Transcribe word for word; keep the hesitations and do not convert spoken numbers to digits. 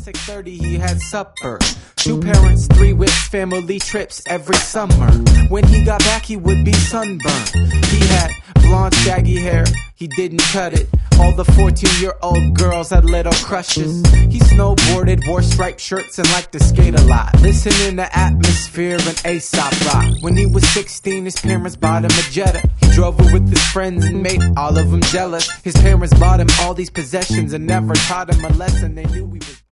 six thirty he had supper. Two parents, three whips, family trips every summer. When he got back he would be sunburned. He had blonde shaggy hair, he didn't cut it. All the fourteen-year-old girls had little crushes. He snowboarded, wore striped shirts and liked to skate a lot. Listening to Atmosphere and Aesop rock. When he was sixteen his parents bought him a Jetta. He drove it with his friends and made all of them jealous. His parents bought him all these possessions and never taught him a lesson. They knew he was